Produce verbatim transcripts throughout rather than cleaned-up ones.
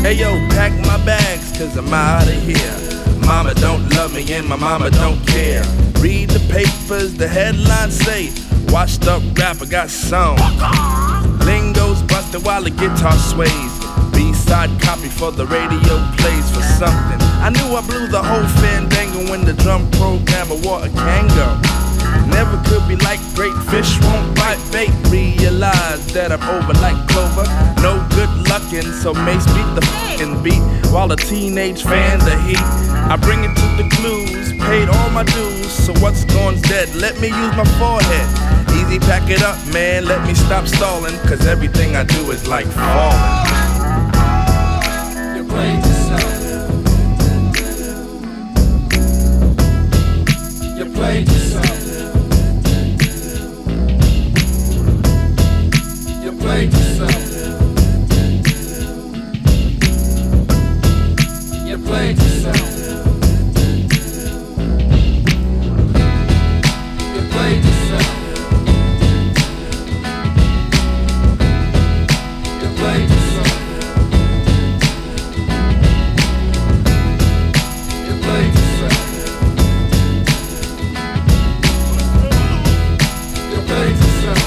Hey yo, pack my bags, cause I'm out of here. Mama don't love me and my mama don't care. Read the papers, the headlines say washed up rapper got song. Lingo's busted while the guitar sways. B-side copy for the radio plays for something. I knew I blew the whole fandango when the drum programmer wore a Kango. Never could be like great fish won't bite bait. Realize that I'm over like Clover. No good luckin', so Mace beat the f***ing beat while the teenage fans the heat. I bring it to the clues, paid all my dues, so what's gone's dead? Let me use my forehead. Easy, pack it up, man, let me stop stalling, cause everything I do is like falling. You played yourself. You played yourself. You played yourself. You played yourself. You played yourself. You played yourself. You played yourself. You played yourself.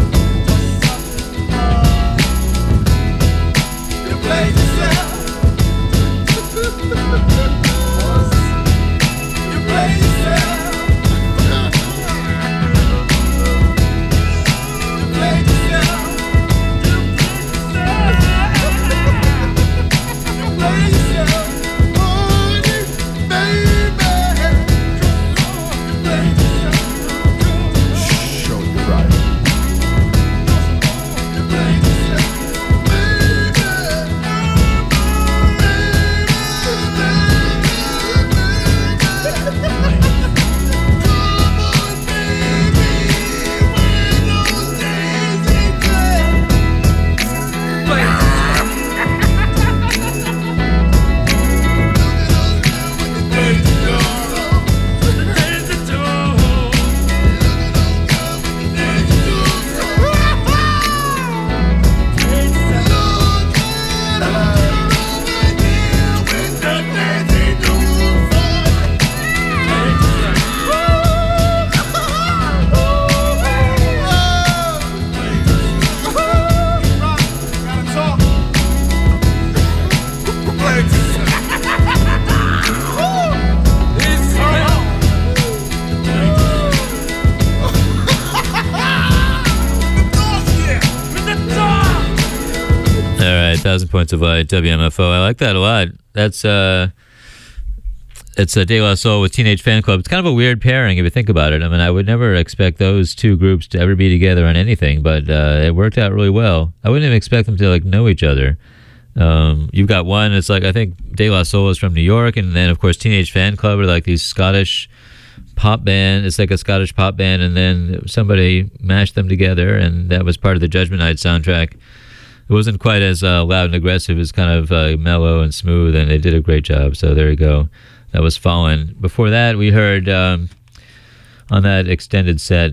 You played yourself. You played yourself. Thousand Points of Light, W M F O. I like that a lot. That's uh, it's a De La Soul with Teenage Fan Club. It's kind of a weird pairing if you think about it. I mean, I would never expect those two groups to ever be together on anything, but uh, it worked out really well. I wouldn't even expect them to like know each other. Um, you've got one. It's like I think De La Soul is from New York, and then of course Teenage Fan Club are like these Scottish pop band. It's like a Scottish pop band, and then somebody mashed them together, and that was part of the Judgment Night soundtrack. It wasn't quite as uh, loud and aggressive. It was kind of uh, mellow and smooth, and they did a great job. So there you go. That was Fallen. Before that, we heard um, on that extended set,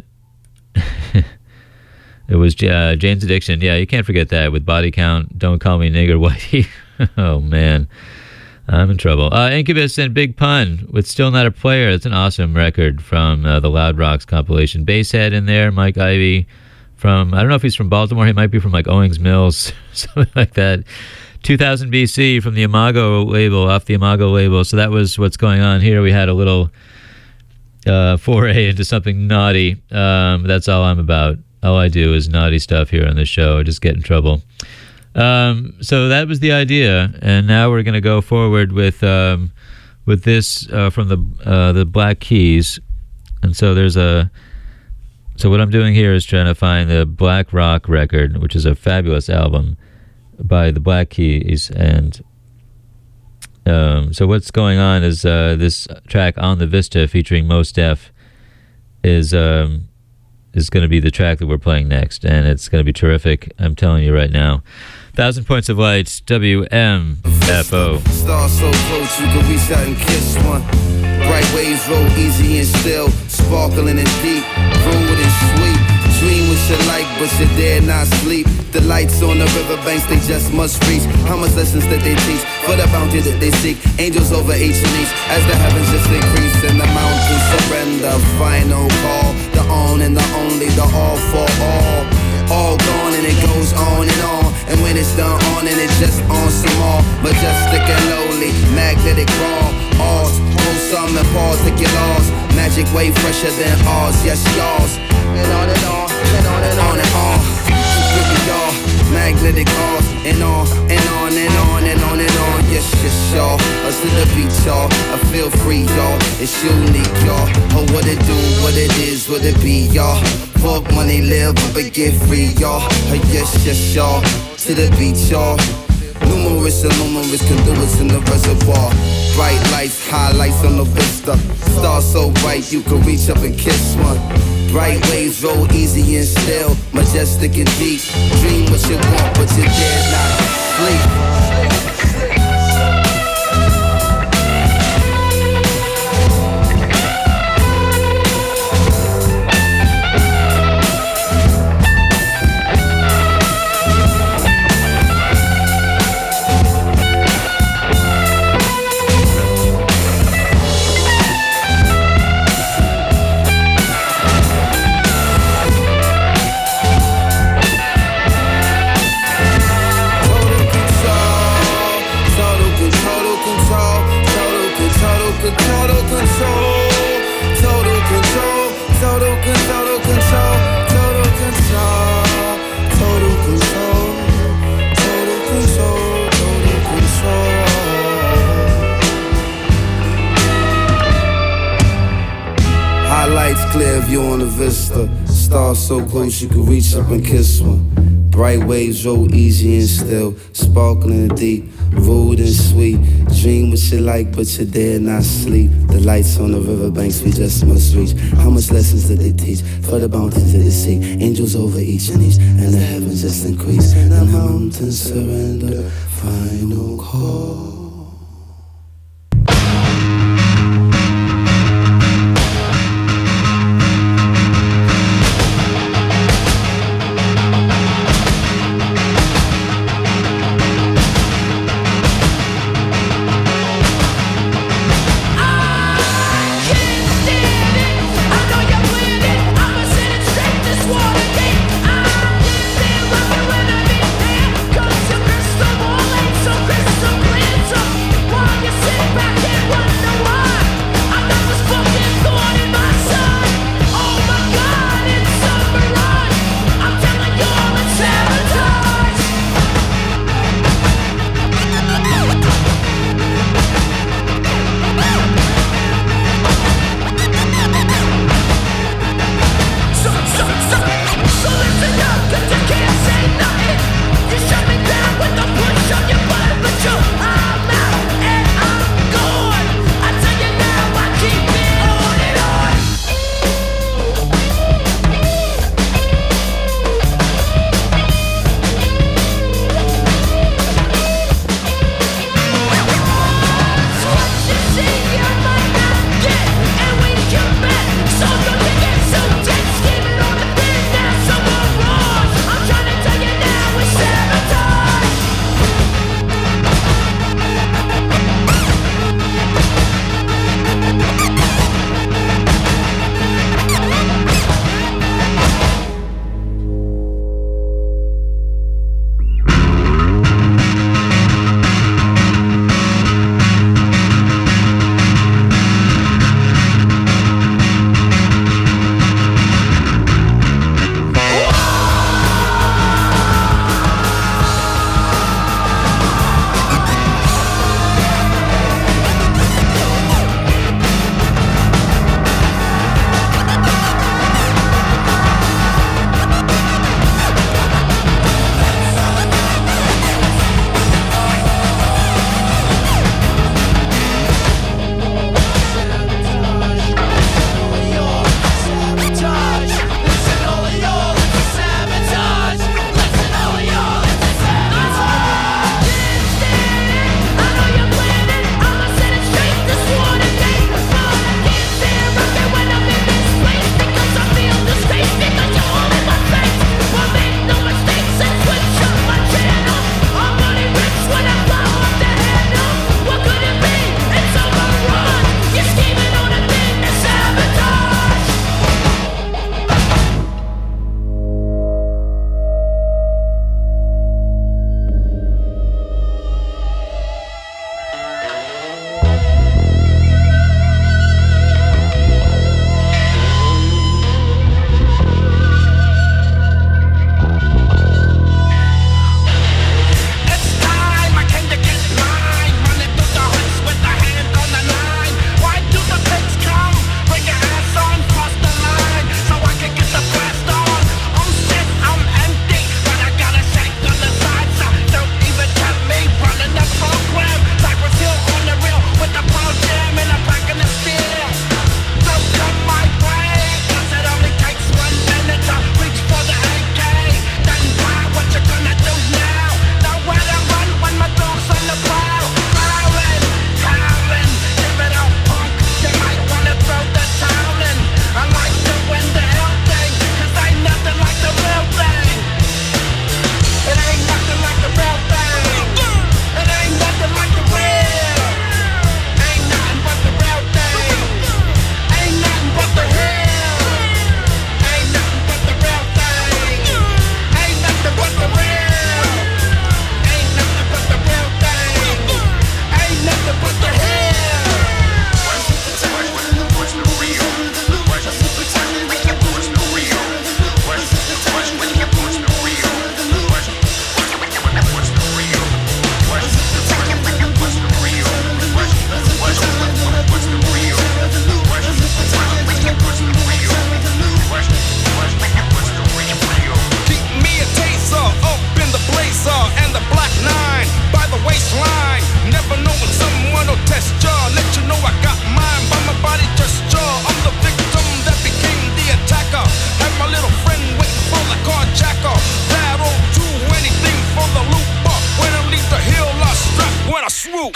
it was uh, Jane's Addiction. Yeah, you can't forget that with Body Count, Don't Call Me Nigger Whitey. Oh, man. I'm in trouble. Uh, Incubus and Big Pun with Still Not a Player. It's an awesome record from uh, the Loud Rocks compilation. Basshead in there, Mike Ivey. From, I don't know if he's from Baltimore. He might be from like Owings Mills, something like that. two thousand B C from the Imago label, off the Imago label. So that was what's going on here. We had a little uh, foray into something naughty. Um, that's all I'm about. All I do is naughty stuff here on this show. I just get in trouble. Um, so that was the idea, and now we're going to go forward with um, with this uh, from the uh, the Black Keys. And so there's a. So what I'm doing here is trying to find the Black Rock record, which is a fabulous album by the Black Keys. And um, so what's going on is uh, this track On the Vista featuring Mos Def is um, is going to be the track that we're playing next, and it's going to be terrific. I'm telling you right now. Thousand Points of Light, W M F O. Star so close you can reach out and kiss one. Bright waves roll easy and still, sparkling and deep, fluid and sweet. Dream what you like, but but you dare not sleep. The lights on the riverbanks, they just must reach. How much lessons that they teach for the bounty that they seek? Angels over each and each as the heavens just increase and the mountains surrender. Final call, the on and the only, the all for all. All gone and it goes on and on. And when it's done on and it just on some more. Majestic and lowly, magnetic raw. Ours, hold some and pause, take your loss. Magic way fresher than ours, yes yours. And on and on, and on and on and on. With y'all, magnetic ours. And on, and on, and on, and on, and on. Yes, yes, y'all. Us to the beat, y'all. I feel free, y'all. It's unique, y'all. Oh, what it do, what it is, what it be, y'all. Fuck money, live, but get free, y'all. Oh, yes, yes, y'all. To the beat, y'all. Numerous and numerous conduits in the reservoir. Bright lights, highlights on the vista. Stars so bright you can reach up and kiss one. Bright waves roll easy and still, majestic and deep. Dream what you want, but you dare not sleep. Clear view on the vista. Stars so close you can reach up and kiss one. Bright waves roll easy and still, sparkling and deep, rude and sweet. Dream what you like, but you dare not sleep. The lights on the riverbanks we just must reach. How much lessons did they teach for the bounties of the sea? Angels over each and each, and the heavens just increase. And the mountains surrender. Final call. Cause your crystal ball ain't so crystal clear.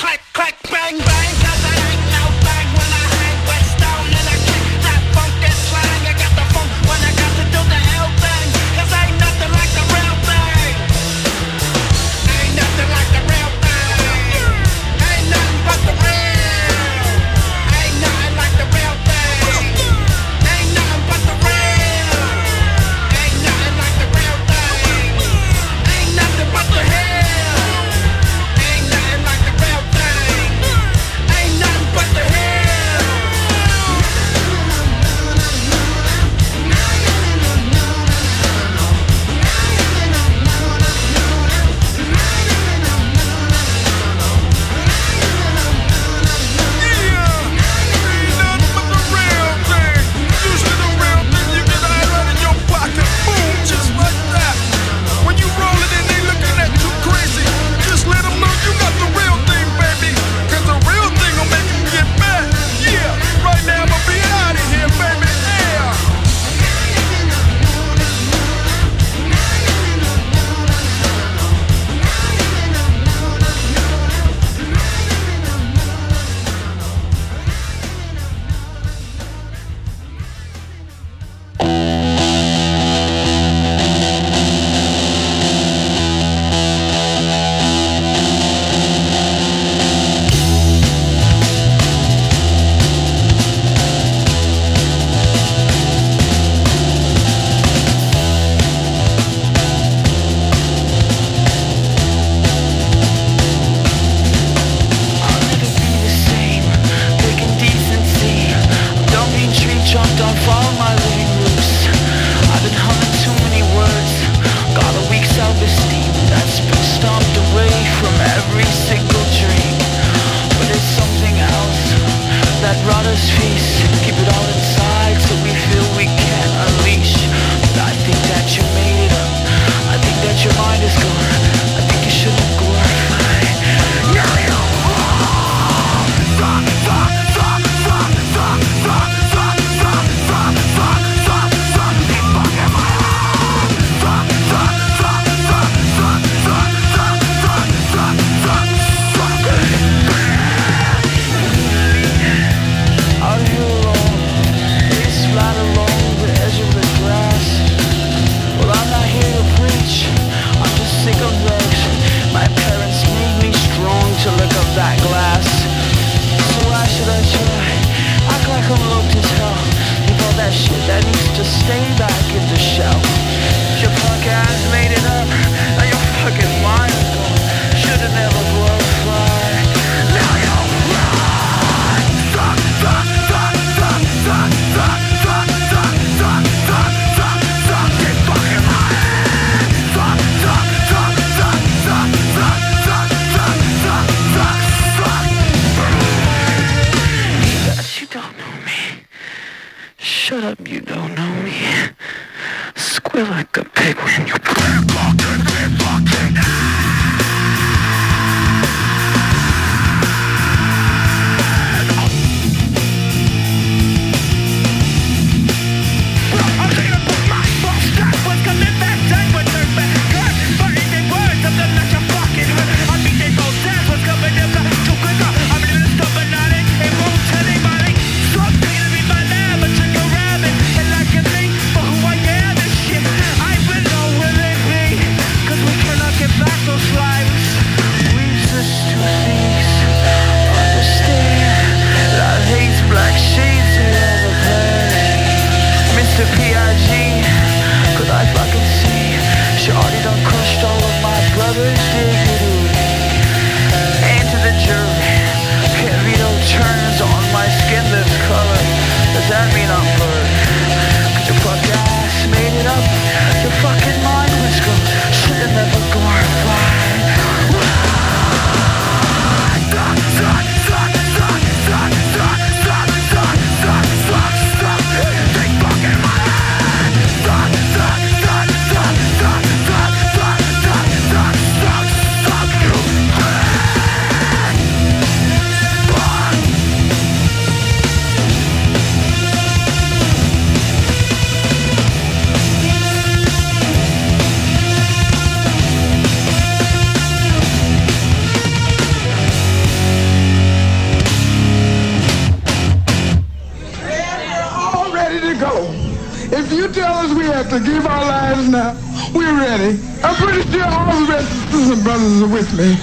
Who I am and shit. I will know will it be. have to give our lives now. We're ready. I'm pretty sure all the rest of the sisters and brothers are with me.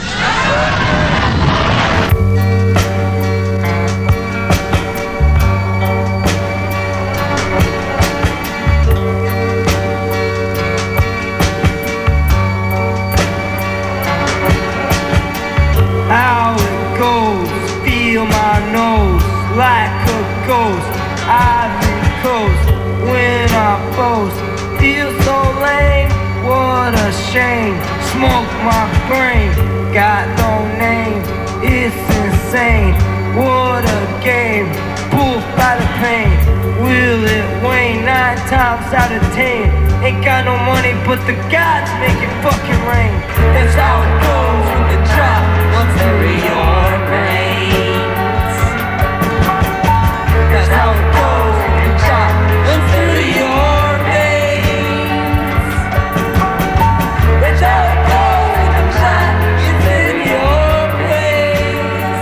How it goes, feel my nose like a ghost, Ivory Coast, when I boast, feel so lame, what a shame, smoke my brain, got no name, it's insane, what a game, pull by the pain, will it wane, nine times out of ten, ain't got no money but the gods make it fucking rain, that's how it goes when the drop runs through your veins, that's how it goes when the drop runs through your veins, that's how it goes when the drop is in your place,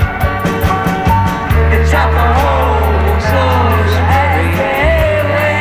the drop a hole will close every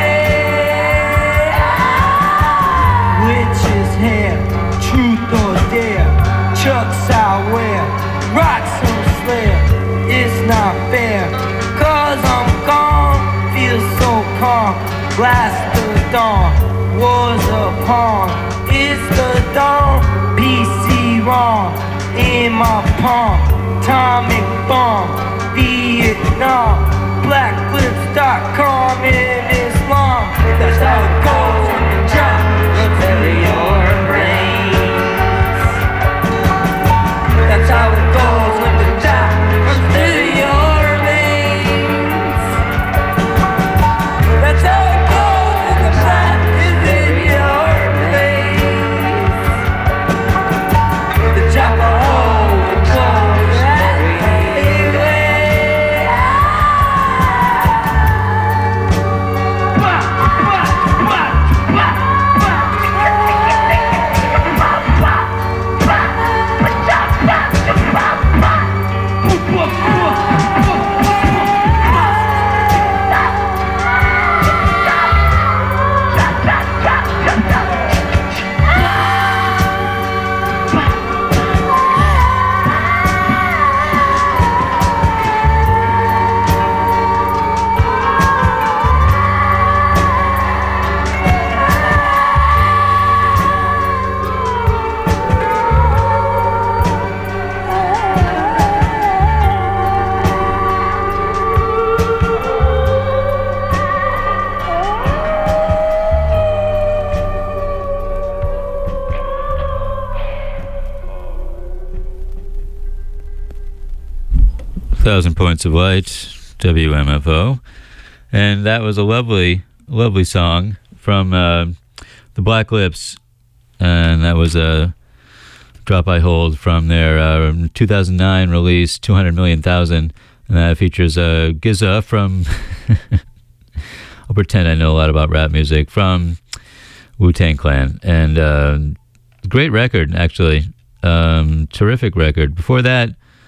witch's hair, truth or dare, Chucks I wear, rocks on slayer, it's not fair, cause I'm gone, feel so calm, blast the dawn, was upon, it's the dawn, P C wrong, in my palm, atomic bomb, Vietnam, black clips dot com in Islam, that's how it goes when the drop runs through your brains. That's how it goes when the drop runs through your veins. That's how it goes when the drop is in your veins. The drop a hole will close anyway. Thousand Points of Light, W M F O. And that was a lovely, lovely song from uh, the Black Lips. And that was a Drop I Hold from their uh, two thousand nine release, two hundred million thousand. And that features uh, Giza from, I'll pretend I know a lot about rap music, from Wu-Tang Clan. And uh, great record, actually. Um, terrific record. Before that,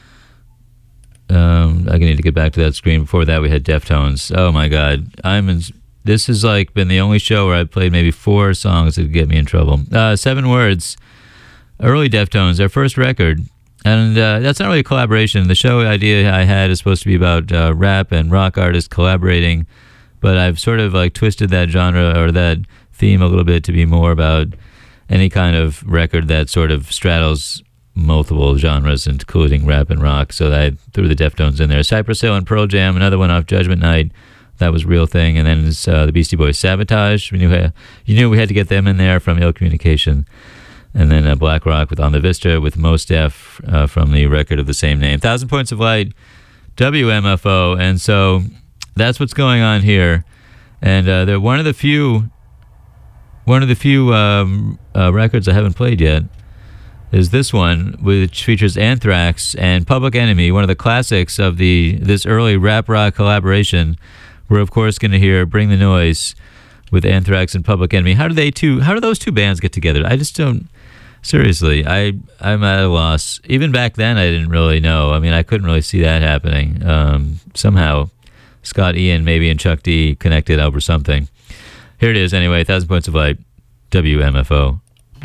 Um, I need to get back to that screen. Before that, we had Deftones. Oh my God, I'm in. This has like been the only show where I played maybe four songs that could get me in trouble. Uh, Seven Words, early Deftones, their first record, and uh, that's not really a collaboration. The show idea I had is supposed to be about uh, rap and rock artists collaborating, but I've sort of like twisted that genre or that theme a little bit to be more about any kind of record that sort of straddles multiple genres, including rap and rock. So I threw the Deftones in there. Cypress Hill and Pearl Jam, another one off Judgment Night. That was Real Thing. And then it's, uh, the Beastie Boys, Sabotage. We knew uh, you knew we had to get them in there from Ill Communication. And then uh, Black Rock with On the Vista with Mos Def uh, from the record of the same name. Thousand Points of Light, W M F O. And so that's what's going on here. And uh, they're one of the few, one of the few um, uh, records I haven't played yet. Is this one, which features Anthrax and Public Enemy, one of the classics of the this early rap rock collaboration. We're of course going to hear "Bring the Noise" with Anthrax and Public Enemy. How do they two? How do those two bands get together? I just don't. Seriously, I I'm at a loss. Even back then, I didn't really know. I mean, I couldn't really see that happening. Um, somehow, Scott Ian maybe and Chuck D connected over something. Here it is anyway, Thousand Points of Light, W M F O.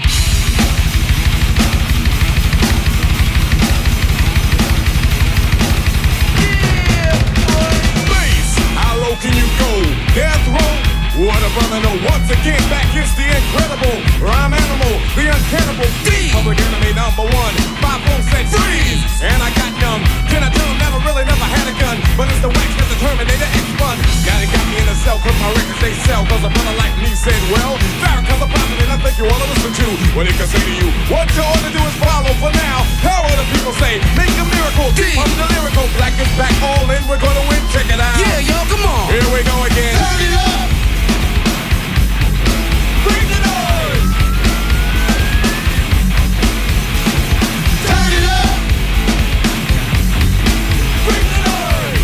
Can you go? Death row? What a brother, no. Once again, back is the incredible rhyme animal, the uncannibal D. Public enemy number one. Five four said freeze, and I got numb. Can I tell him never really never had a gun? But it's the wax that the Terminator X-Fun. Got it, got me in a cell, cause my records they sell. Cause a brother like me said, well, Farrakhan's a prophet, and I think you wanna listen to what he can say to you. What you ought to do is follow for now. How will the people say? Make a miracle. D. I'm the lyrical. Black is back, all in. We're gonna win. Check it out. Yeah, y'all, come on. Here we go again. Turn it up. Bring the noise. Turn it up. Bring the noise.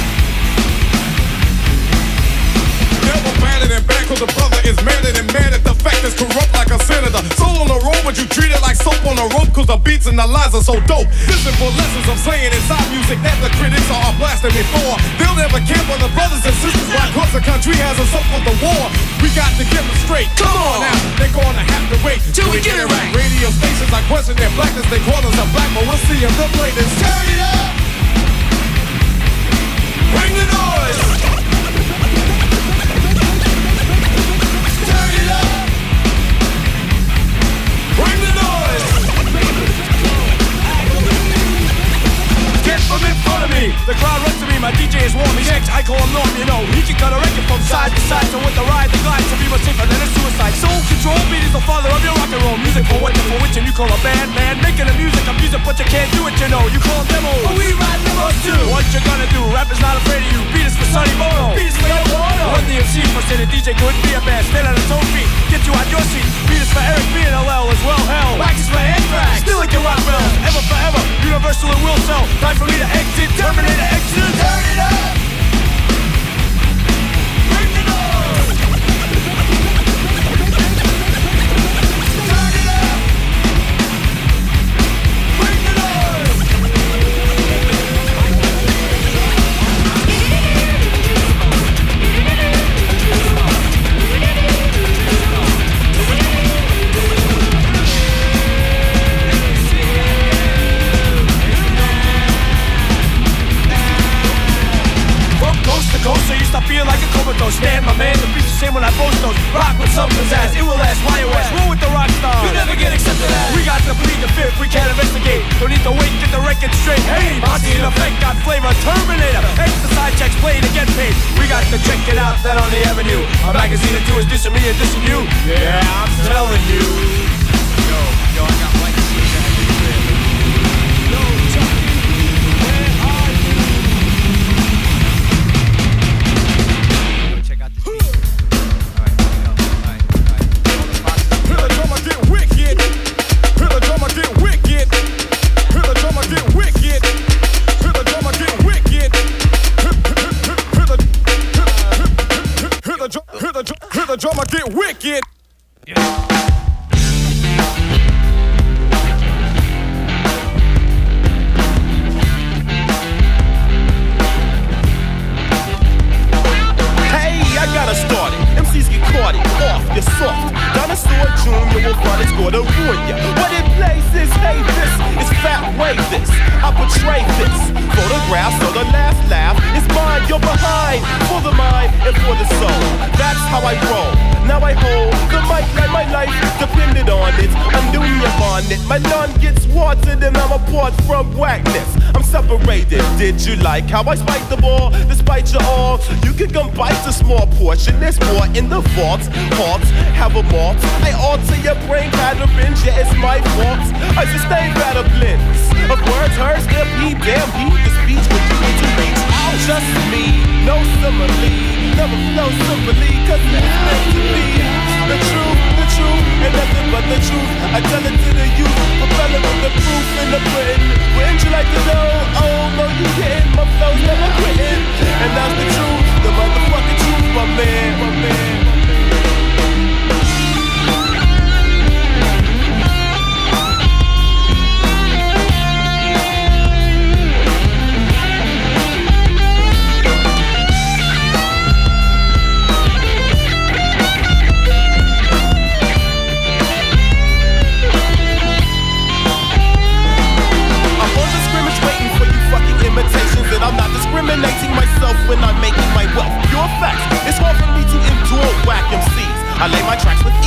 Never batted and back, cause the brother is madder than mad at the fact that's corrupt like a senator. Soul on the road, but you treat it like soap on a rope, cause the beats and the lines are so dope. Listen for lessons I'm saying inside music that the critics are blasting me for. They'll never care for the brothers and sisters why cause the country has us up for the war. We got to get them straight. Come on now, they're gonna have to wait till we get it right. Radio stations, I question their blackness, they call us a black, but we'll see if they'll play this. Turn it up. Bring the noise. Turn it up. Bring the noise. Get from in front of me. The crowd runs to me. My D J is warm. He's X. I call him Norm. You know he can cut a record from side to side. So with the ride, the glide, to be much safer than a suicide. Soul control beat is the father of your rock and roll music. For what you for which and you call a band, man. Making the music, I'm music, but you can't do it. You know you call them demos. But we ride demos too. What you gonna do? Rap is not afraid of you. Beat is for Sonny Bono. Beat is for Yo Bono. Run the M C for say the D J couldn't be a band. Stand on his own feet. Get you out your seat. Beat is for Eric B and L L as well. Hell. Wax is for Anthrax. Still like your rock bells. Ever forever. Universal and will sell. Time for me to exit. Terminator exit. Turn it up. Bring the noise. Turn it up. Bring the noise. Coast to coast, so you stop feeling like a comatose. Stand, my man, the beats the same when I boast those. Rock with some pizzazz, it will last, why you ask? Roll with the rock stars, you never get accepted as. We got to plead the fifth, we can't investigate. Don't need to wait, get the record straight. Hey, Monty in effect, got flavor, Terminator. Extra side checks, play to get paid. We got to check it out, that on the avenue. A magazine or two is dissing me and dissing you. Yeah, I'm telling you. Yo, yo, I got white shoes at the crib. Yo, Chucky, where are you? The drummer get wicked. Yeah. Hey, I got to start it. M Cs get caught it off, you're soft. Dinosaur Junior will find it's gonna ruin ya. What it plays is, hey, this is fat way this. I portray this. Photographs of the last laugh is mine, you're behind. For the mind and for the soul. That's how I roll. Now I hold the mic like my life depended on it. I'm doing your bonnet. My none gets watered and I'm apart from whackness. I'm separated. Did you like how I spike the ball? Despite you all, you can come bite a small portion. There's more in the vault. Hearts have a malt. I alter your brain patterns. Yeah, it's my fault. I sustain better blends of words, hers, if he damn beat the speech when you need to reach out. Just me, no simile. Never flow simply, cause it's meant to be. The truth, the truth, and nothing but the truth. I tell it to the youth, propelling with the proof in the Britain. Wouldn't you like to know? Oh, no, you didn't. My flow's never quitting. And that's the truth, the motherfucking truth, my man, my man.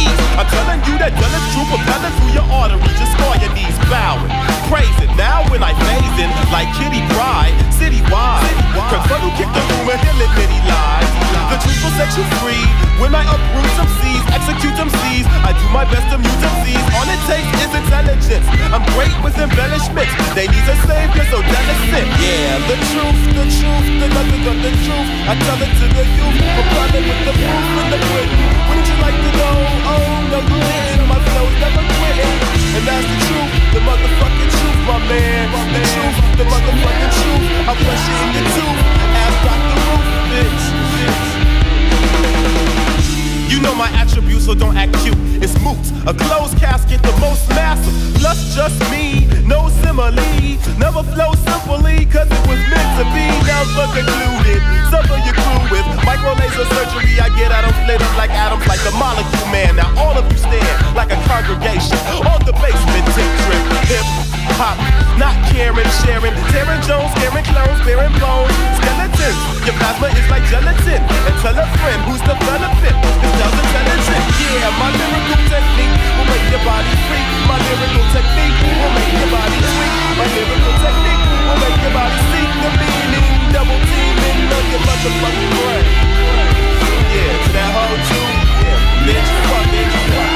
east. I'm telling you that Dylan's true propelling through your arteries. Just score your knees bowing. Praise it. Now when I phase in like Kitty Pryde, citywide. Prefer to kick the room and he'll admit he lies. The truth will set you free. When I uproot some C's, execute some C's, I do my best to mute some C's. All it takes is intelligence. I'm great with embellishments. They need a savior, so delicate. Yeah, the truth, the truth, the nothing of the truth. I tell it to the youth, propelling with the proof and the pudding. Wouldn't you like to know? Oh, no, you didn't. My flow's never quitting. And that's the truth, the motherfucking truth, my man. The truth, the motherfucking truth. I flush it in your tooth. Ask Doctor Roof, bitch. You know my attributes, so don't act cute. It's moot. A closed casket, the most massive. Plus just me, no simile. Never flow simply, cause it was meant to be. Never concluded. Suffer your crew with micro laser surgery. I get atoms lit up like atoms, like the molecule man. Now all of you stand like a congregation on the basement tip trip. Hip hop, not caring, sharing. Tearing Jones, scaring clones, bearing bones. Skeletons, your plasma is like gelatin. And tell a friend who's developing. It's intelligent. Yeah, my lyrical technique will make your body free. My lyrical technique will make your body sweet. My lyrical technique will make your body see the meaning. Double teaming on your motherfucking brain. Yeah, to that hoe too. Yeah, bitch, fuck it.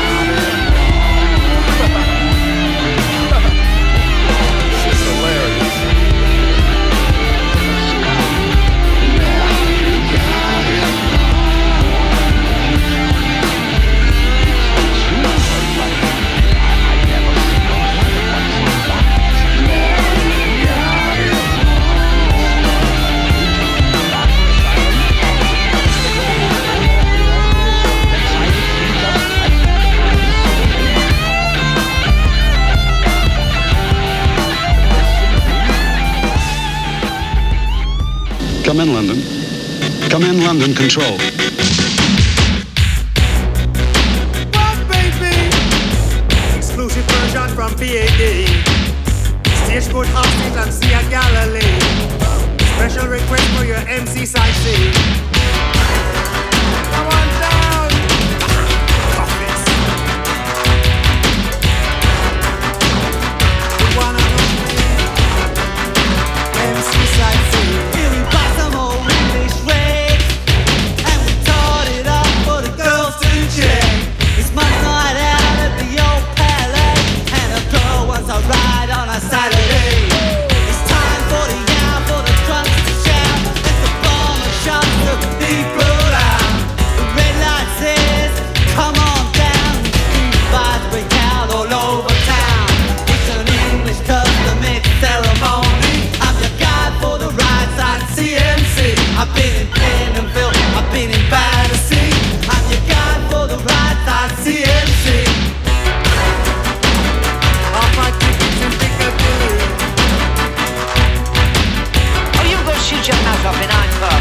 Shit's hilarious. Come in, London. Come in, London Control. Well, baby, exclusive version from P A D. Stagecoach houses and Sea of Galilee. Special request for your M C side C. Come on down. Coffees. The one and only M C side C. Ride on a Saturday. It's time for the young, for the drunks to shout. Let the bomber shout to people out. The red light says, come on down. Street fights break out all over town. It's an English custom, it's ceremony. I'm your guide for the right side, C M C. I've been in Pentonville, I've been in Battersea. I'm your guide for the right side, C M C. Shoot your mouth off in Encore.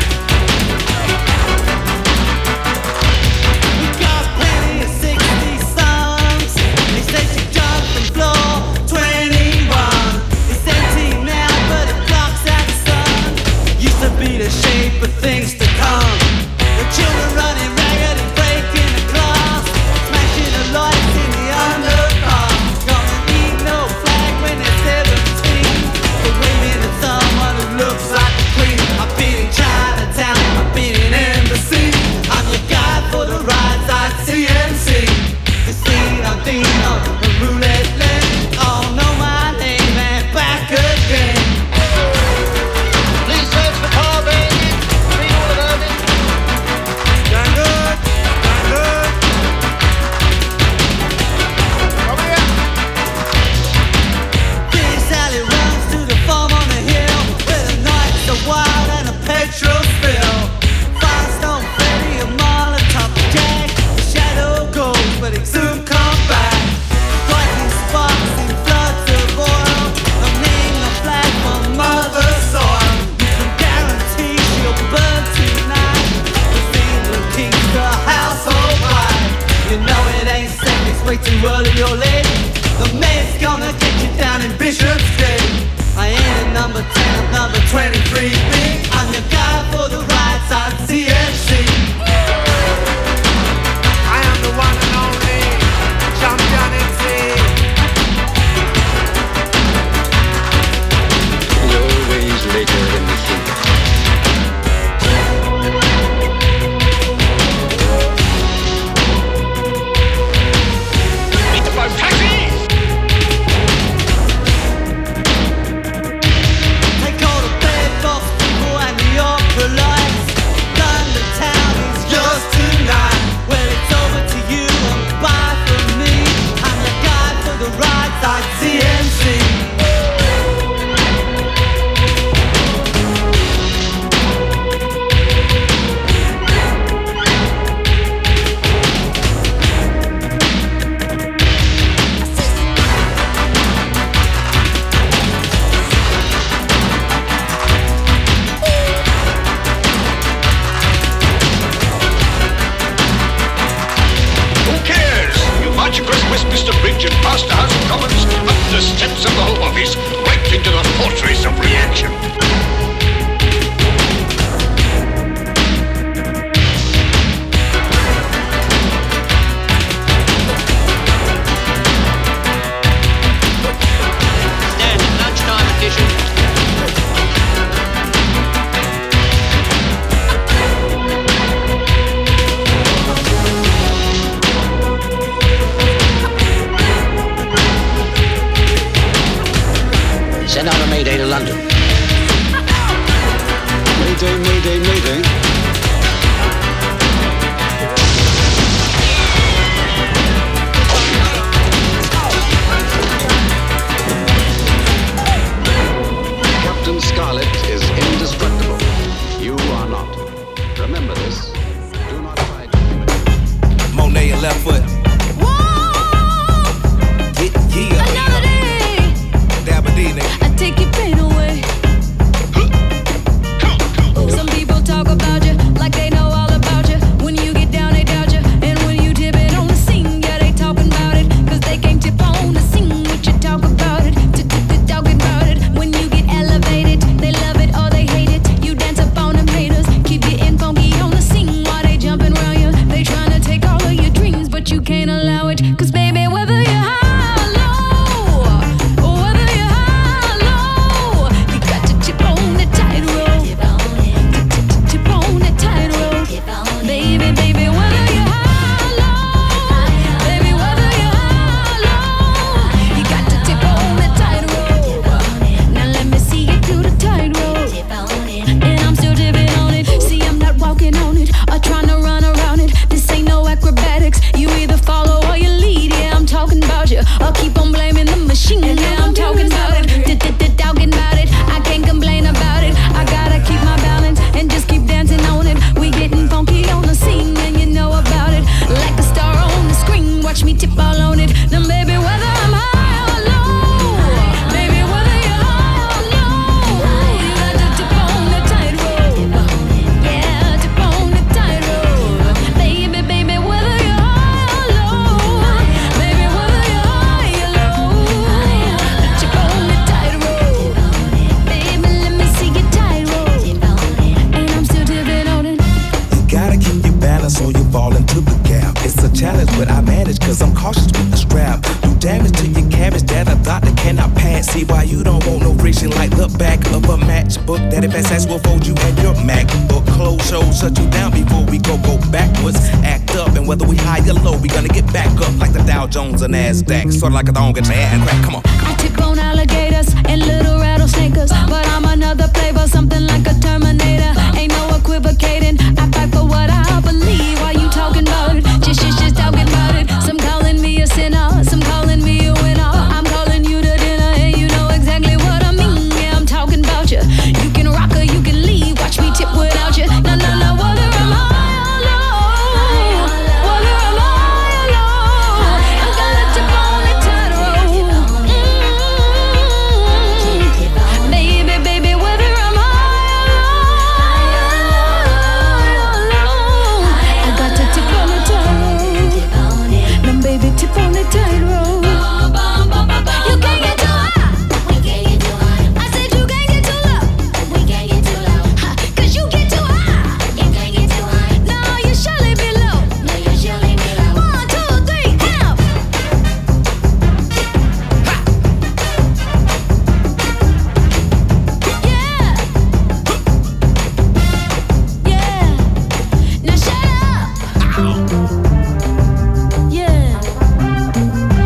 We got plenty of sixty songs. They say she jumped from floor twenty-one. It's empty now, but it blocks out the sun. Used to be the shape of things to come. The children running ragged and breaking the glass, smashing the lights in the underpass. Gonna need no flag when they're seventeen. For women and someone who looks like I've been in Chinatown, I've been in Embassy. I'm your guide for the right side, C M C. Casino, Dino, the roulette lane. All know my name and back again. Please search for car bandit. Read all about it. Stand good, stand good. Over here. Big Sally runs to the farm on the hill, where the nights are wild and a petrol spill. Firestone Freddy, a Molotov Jack. The shadow goes, but it soon comes back. Striking sparks in floods of oil. No name, no flag for mother soil. You can guarantee she'll burn tonight. The fever keeps the household wide. You know it ain't safe, it's way too early or late. The mayor's gonna get you down in Bishopsgate. I ain't a number ten, I'm number twenty-three B. I'm your guy for the right side, C M C. I am the one and only the steps of the Home Office right into the fortress of reaction. Standard lunchtime edition. Send out a mayday to London. Mayday, mayday, mayday. Captain Scarlet is indestructible. You are not. Remember this. Do not try to... Monet and left foot. Yeah, yeah. Another day. Dabba-dee, nigga. I take your pain away. Some people talk about you like they know all about you. When you get down, they doubt you. And when you dip it on the scene, yeah, they talking about it. Cause they can't tip on the scene. What you talk about it, talking about it. When you get elevated, they love it or they hate it. You dance up on them haters. Keep getting funky on the scene while they jumping around you. They trying to take all of your dreams, but you can't allow it. Cause baby, whether you're high, I'll keep on blaming the machine. Yeah, I'm talking about it, talking about it. I can't complain about it. I gotta keep my balance and just keep dancing on it. We getting funky on the scene, and you know about it. Like a star on the screen, watch me tip all on it. Now, baby, whether I'm high or low, baby, whether you're high or low, you got to tip on the tightrope. Yeah, tip on the tightrope, baby, baby, whether you're high or low, baby, whether you're high or low, tip on the tightrope, baby, let me see your tightrope, and I'm still tipping on it. You gotta keep your balance or you fall into the gap. It's a challenge, but I manage cause I'm cautious with the strap. Do damage to your cabbage that a doctor cannot pass. See why you don't want no friction like the back of a matchbook. That if S will fold you and your MacBook. Close shows shut you down before we go go backwards. Act up and whether we high or low, we gonna get back up like the Dow Jones or NASDAQ. Sort of like a thong and man and crack. Come on. I tip on alligators and little rattlesnakers, but I'm another flavor, something like a Terminator. Ain't no equivocating. I fight for what I believe. Why you talking about it? Just, just, just talking about it. Some calling me a sinner, some calling me a winner. I'm calling you to dinner, and you know exactly what I mean. Yeah, I'm talking about you. You can rock or you can leave. Watch me tip without you. No, no, no. Whether I'm high or low, whether I'm high or low, I gotta tip on the tightrope. Mm-hmm. Baby, baby, whether I'm high or low, I got to tip on the tightrope. Now, baby, tip on the tightrope. You can't get too high. We can't get too high. I said you can't get too low. We can't get too low. Cause you get too high. You can't get too high. No, you surely be low. No, you surely be low. One, two, three, help. Yeah. Yeah. Now shut up. Yeah.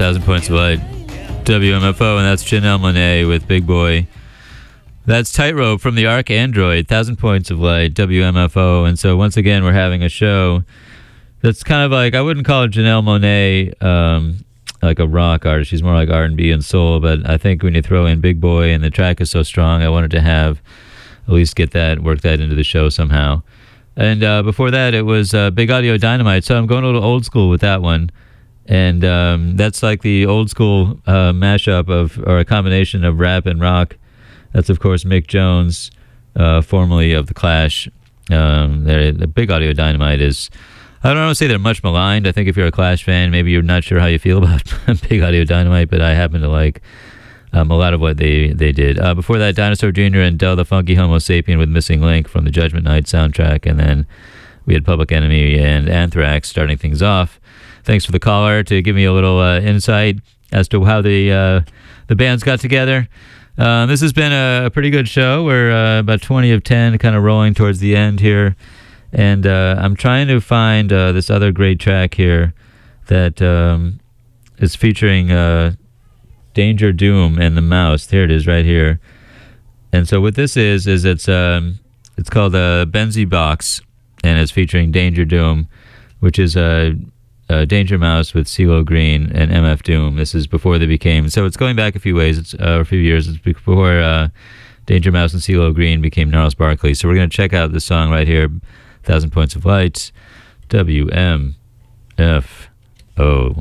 Thousand Points of Light, W M F O, and that's Janelle Monáe with Big Boy. That's Tightrope from the Arc Android, Thousand Points of Light, W M F O. And so once again, we're having a show that's kind of like, I wouldn't call it Janelle Monáe um, like a rock artist. She's more like R and B and soul, but I think when you throw in Big Boy and the track is so strong, I wanted to have, at least get that, work that into the show somehow. And uh, before that, it was uh, Big Audio Dynamite, so I'm going a little old school with that one. And um, that's like the old school uh, mashup of, or a combination of rap and rock. That's, of course, Mick Jones, uh, formerly of The Clash. Um, the Big Audio Dynamite is, I don't want to say they're much maligned. I think if you're a Clash fan, maybe you're not sure how you feel about Big Audio Dynamite, but I happen to like um, a lot of what they, they did. Uh, before that, Dinosaur Junior and Del the Funky Homo Sapien with Missing Link from the Judgment Night soundtrack. And then we had Public Enemy and Anthrax starting things off. Thanks for the caller to give me a little uh, insight as to how the, uh, the bands got together. Uh, this has been a, a pretty good show. We're uh, about twenty of ten, kind of rolling towards the end here. And uh, I'm trying to find uh, this other great track here that um, is featuring uh, Danger Doom and the Mouse. Here it is right here. And so what this is, is it's um, it's called a uh, Benzie Box, and it's featuring Danger Doom, which is a... Uh, Uh, Danger Mouse with CeeLo Green and M F Doom. This is before they became, so it's going back a few ways, it's uh, a few years. It's before uh, Danger Mouse and CeeLo Green became Gnarls Barkley. So we're going to check out this song right here, Thousand Points of Light, W M F O.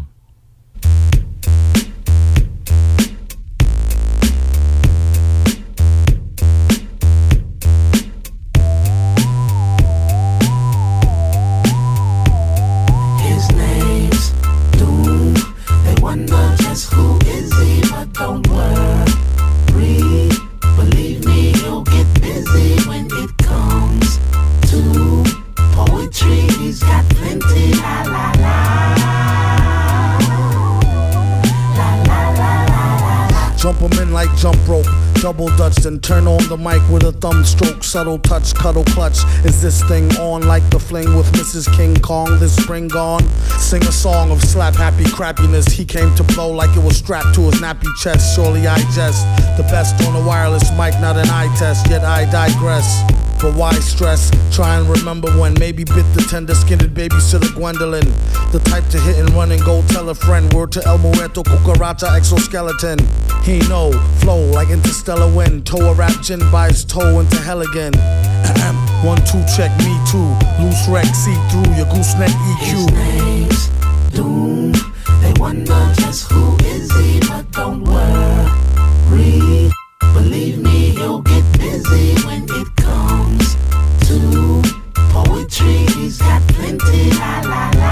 Jump 'em in like jump rope, double dutch, then turn on the mic with a thumb stroke, subtle touch, cuddle clutch. Is this thing on like the fling with Missus King Kong this spring gone? Sing a song of slap happy crappiness. He came to blow like it was strapped to his nappy chest. Surely I jest, the best on a wireless mic, not an eye test, yet I digress. But why stress? Try and remember when maybe bit the tender-skinned babysitter Gwendolyn. The type to hit and run and go tell a friend. Word to El Muerto, cucaracha, exoskeleton. He know, flow like interstellar wind. Toe a rap gin by his toe into hell again. One, two, check, me too. Loose wreck, see through your gooseneck E Q. His name's Doom. They wonder just who is he, but don't worry. Believe me, he'll get busy when it comes to poetry. He's got plenty, la la la.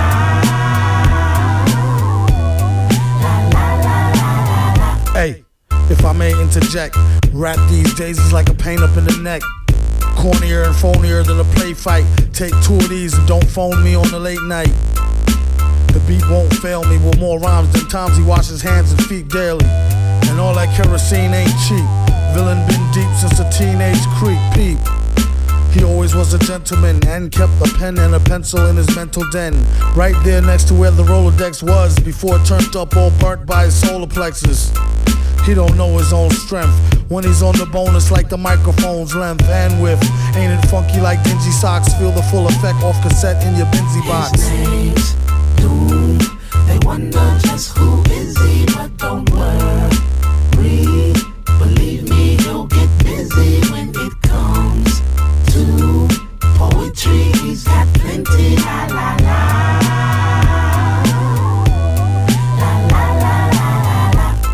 La la la la la la. Hey, if I may interject, rap these days is like a pain up in the neck. Cornier and phonier than a play fight. Take two of these and don't phone me on the late night. The beat won't fail me with more rhymes than times he washes hands and feet daily. And all that kerosene ain't cheap. Villain been deep since a teenage creep peep. He always was a gentleman and kept a pen and a pencil in his mental den. Right there next to where the Rolodex was before it turned up all burnt by his solar plexus. He don't know his own strength. When he's on the bonus like the microphone's length and width. Ain't it funky like dingy socks? Feel the full effect off cassette in your Benzie box. His name's Doom. They wonder just who is he, but don't worry. Believe me, he'll get busy when it comes to poetry. He's got plenty, la la la. La la la la la la.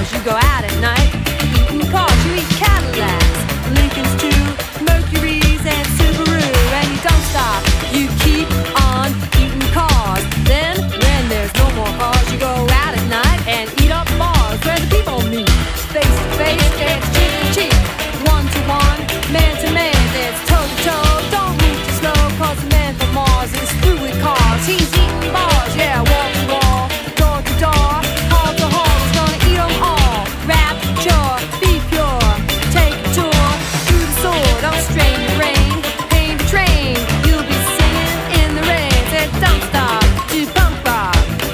bars, you go out at night. Eating cars, you eat Cadillacs, Lincolns too, Mercuries and Subaru. And you don't stop, you keep on eating cars. Then, when there's no more cars, you go out at night and eat up bars where the people meet. Face to face, it's cheek to cheek, one to one, man to man, it's toe to toe. Don't move too slow, cause the man from Mars is through with cars. He's eating bars, yeah, wall to wall, door to door, hall to hall. He's gonna eat them all. Rapture, be pure, take a tour through the sword, don't strain the rain, pain the train. You'll be singing in the rain, said don't stop to punk rock.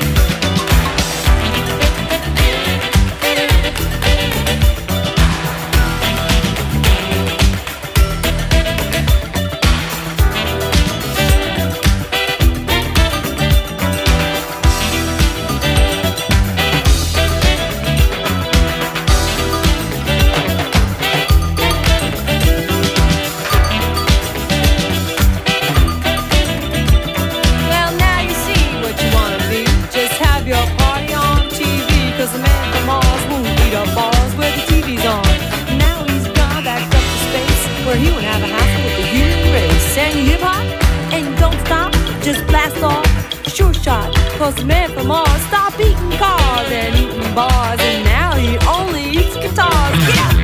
Well, now you see what you wanna be. Just have your party on T V, cause the man from Mars won't eat up bars where the T V's on. Now he's gone back up to space, where he won't have a hassle with the human race. And you hip hop, and you don't stop, just blast off, sure shot. Cause the man from Mars stopped eating cars and eating bars, and now he only eats guitars. Get up!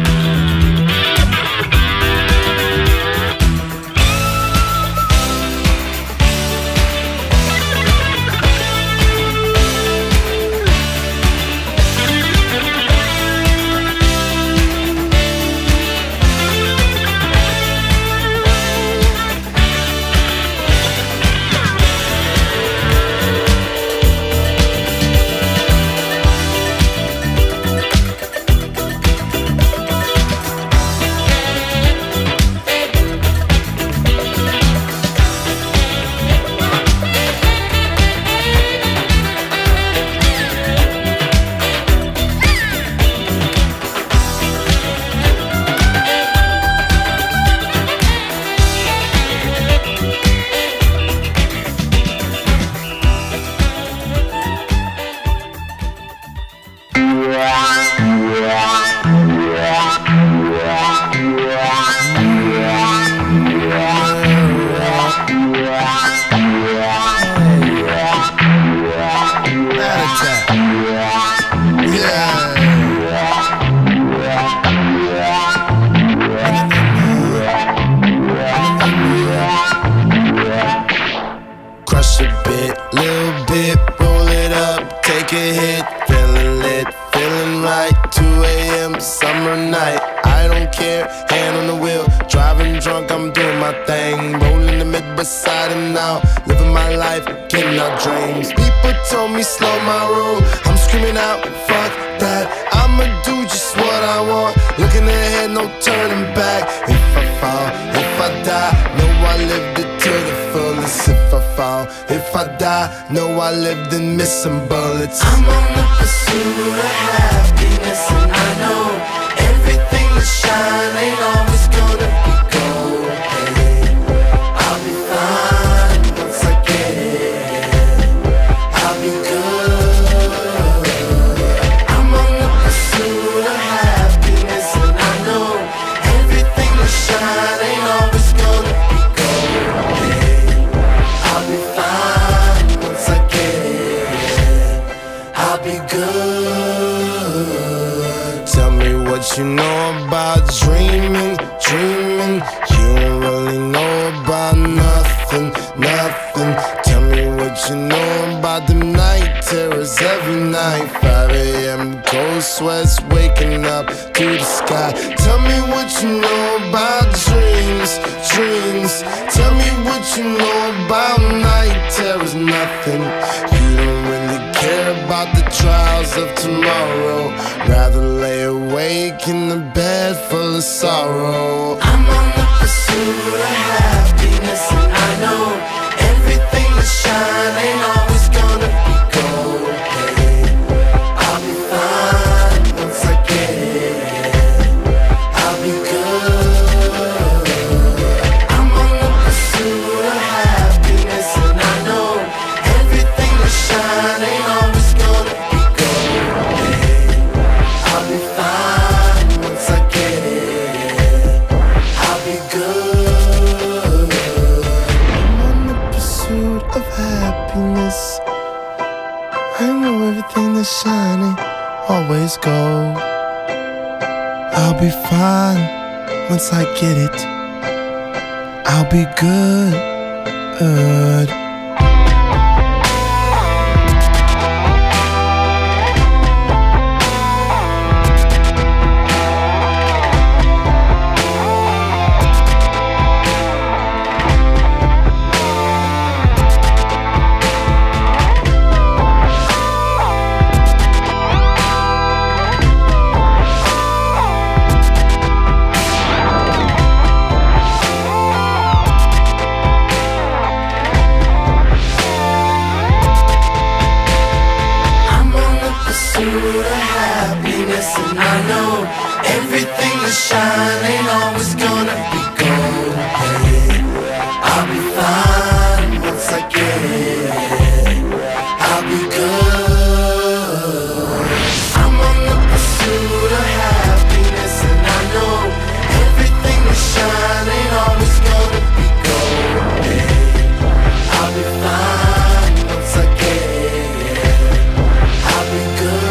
Crush a bit, little bit, roll it up, take a hit, feeling lit, feeling right. two a.m. summer night, I don't care, hand on the wheel, driving drunk, I'm doing my thing, rolling the mid beside and now, living my life, getting our dreams. People told me slow my roll, I'm screaming out, fuck that, I'ma do just what I want, looking ahead, no turning back. If I fall, if I die, know I lived it to the fullest. If I fall, if I die, know I lived in missing bullets. I'm on the pursuit of happiness, and I know everything that shine ain't always gonna be gold. Hey, I'll be fine once I get it. I'll be good. I'm on the pursuit of happiness, and I know everything that shine ain't always gonna be gold. Hey, I'll be fine once I get it. I'll be good. Tell me what you know about dreaming, dreaming. You don't really know about nothing, nothing. Tell me what you know about them night terrors every night. five a.m. cold sweats waking up to the sky. Tell me what you know about dreams, dreams. Tell me what you know about night terrors, nothing. You don't really care about the trials of tomorrow. Rather lay awake in the bed full of sorrow. I'm on the pursuit of happiness, and I know everything that shine ain't always gonna be gold. Hey, I'll be fine once I get it. I'll be good. I'm on the pursuit of happiness, and I know everything that shine ain't always gonna be gold. Hey, always go. I'll be fine once I get it. I'll be good, good. And I know everything that shine ain't always gonna be gold. Hey, I'll be fine once I get it. I'll be good. I'm on the pursuit of happiness, and I know everything that shine ain't always gonna be gold. Hey, I'll be fine once I get it. I'll be good.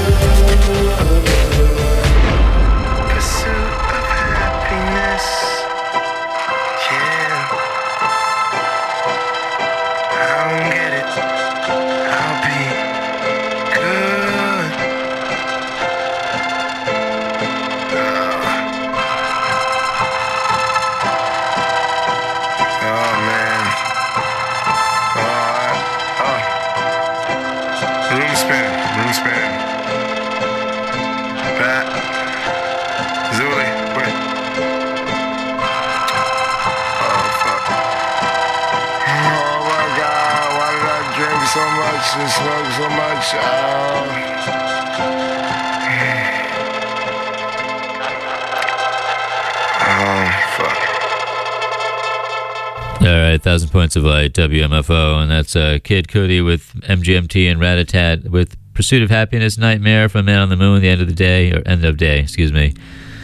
And smoke so much. Oh. Oh, fuck. All right, Thousand Points of Light, W M F O, and that's uh, Kid Cudi with M G M T and Rat-a-Tat with Pursuit of Happiness, Nightmare from Man on the Moon, The End of the Day, or End of Day, excuse me.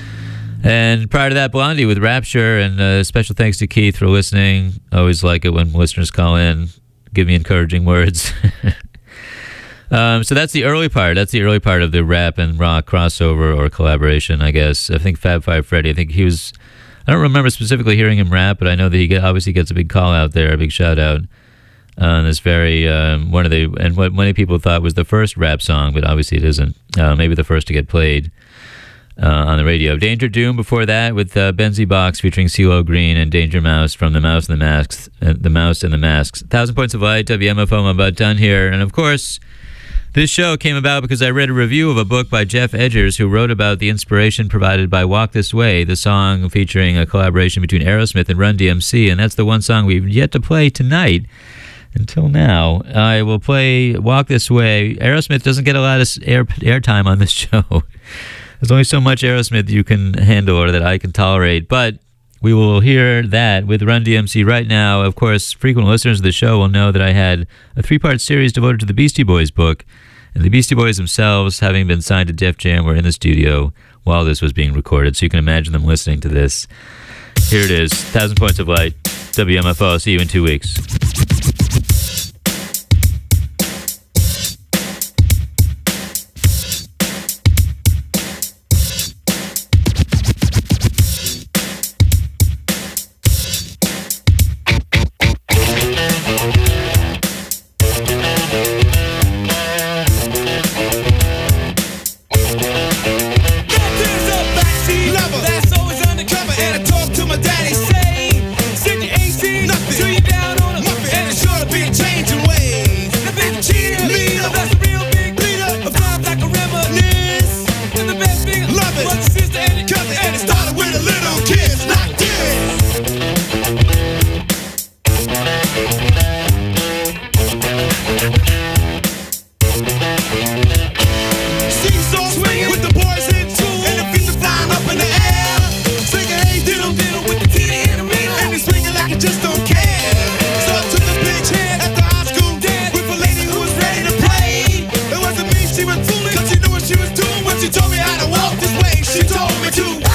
And prior to that, Blondie with Rapture, and uh, special thanks to Keith for listening. Always like it when listeners call in, give me encouraging words. Um, so that's the early part. That's the early part of the rap and rock crossover or collaboration, I guess. I think Fab Five Freddy, I think he was, I don't remember specifically hearing him rap, but I know that he get, obviously gets a big call out there, a big shout out. Uh, this very, um, one of the, and what many people thought was the first rap song, but obviously it isn't. Uh, maybe the first to get played uh, on the radio. Danger Doom before that with uh, Benzie Box featuring CeeLo Green and Danger Mouse from The Mouse and the Masks, uh, The Mouse and the Masks. Thousand Points of Light, W M F O, I'm about done here. And of course, this show came about because I read a review of a book by Jeff Edgers, who wrote about the inspiration provided by Walk This Way, the song featuring a collaboration between Aerosmith and Run D M C, and that's the one song we've yet to play tonight. Until now, I will play Walk This Way. Aerosmith doesn't get a lot of air airtime on this show. There's only so much Aerosmith you can handle or that I can tolerate, but we will hear that with Run D M C right now. Of course, frequent listeners of the show will know that I had a three-part series devoted to the Beastie Boys book, and the Beastie Boys themselves, having been signed to Def Jam, were in the studio while this was being recorded, so you can imagine them listening to this. Here it is, Thousand Points of Light, W M F O. See you in two weeks. She told me how to walk this way. She told me to